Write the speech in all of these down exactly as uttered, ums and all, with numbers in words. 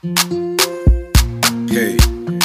Hey,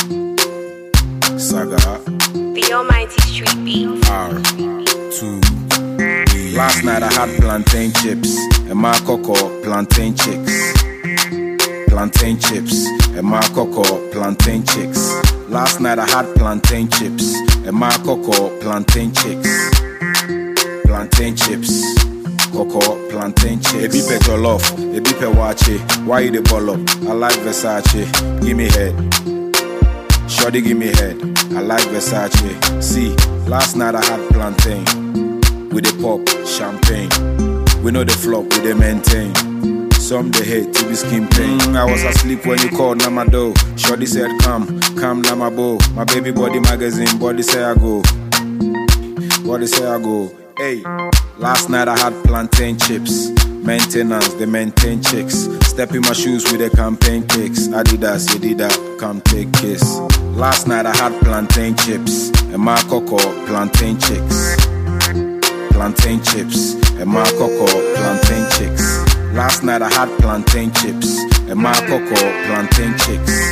Saga The Almighty Street Beat. R two B. Last night I had plantain chips and my cocoa plantain chicks. Plantain chips and my cocoa plantain chicks. Last night I had plantain chips and my cocoa plantain chicks. Plantain chips, cocoa plantain chips. A beep at your love, a beep at watch it. Why you the ball up? I like Versace. Give me head. Shorty give me head. I like Versace. See, last night I had plantain with the pop champagne. We know the flop, we the maintain. Some they hate to be skin pain. Mm, I was asleep when you called Namado. Shorty said come, come Namabo. My baby body magazine, body say I go. Body say I go. Hey, last night I had plantain chips. Maintenance, they maintain chicks. Step in my shoes with the campaign kicks. Adidas, Adidas, come take kiss. Last night I had plantain chips and my cocoa plantain chicks. Plantain chips and my cocoa plantain chicks. Last night I had plantain chips and my cocoa plantain chicks.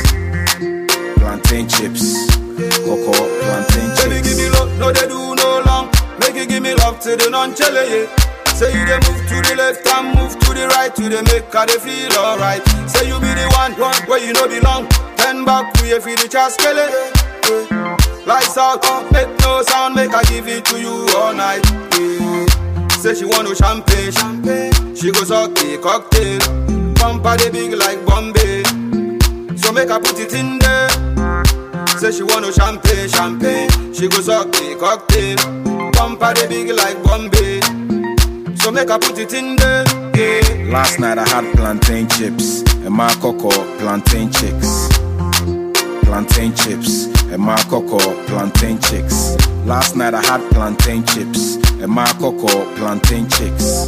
Plantain chips, cocoa plantain chicks. Baby, give me love, no they do no long. Make you give me love to the non-chele, yeah. Say you dey move to the left and move to the right, to the make her they feel alright. Say you be the one, one where you no belong. Turn back to you feel the chaskele. Yeah. Lights out, uh, make no sound, make her give it to you all night. Yeah. Say she want no champagne, champagne. She go suck the cocktail. Bumper the big like Bombay. So make her put it in there. Say she want no champagne, champagne. She go suck the cocktail. Bumper the big like Bombay. So make her put it in there, yeah. Last night I had plantain chips and my cocoa plantain chicks. Plantain chips and my cocoa plantain chicks. Last night I had plantain chips and my cocoa plantain chicks.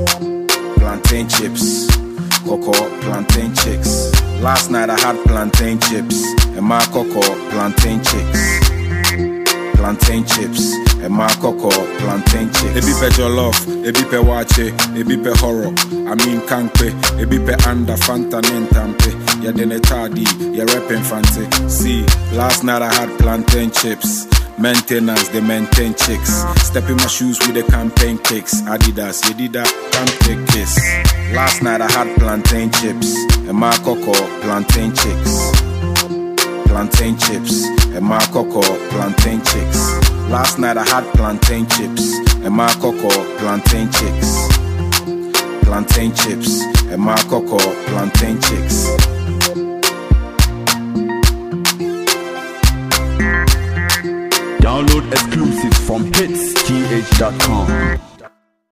Plantain chips, cocoa plantain chicks. Last night I had plantain chips and my cocoa plantain chicks. Plantain chips and my cocoa plantain chicks. Ebi pe jollof, ebi pe wache, ebi pe horror. I mean kankpe, ebi pe anda fanta nentampe. Ya dene tardi, ya reppin fante. See, last night I had plantain chips. Maintenance, they maintain chicks. Step in my shoes with the campaign kicks. Adidas, Yedida, come take kiss. Last night I had plantain chips and my cocoa plantain chicks. Plantain chips and my cocoa plantain chicks. Last night I had plantain chips and my cocoa plantain chicks. Plantain chips and my cocoa plantain chicks. Download exclusives from hits t h dot com.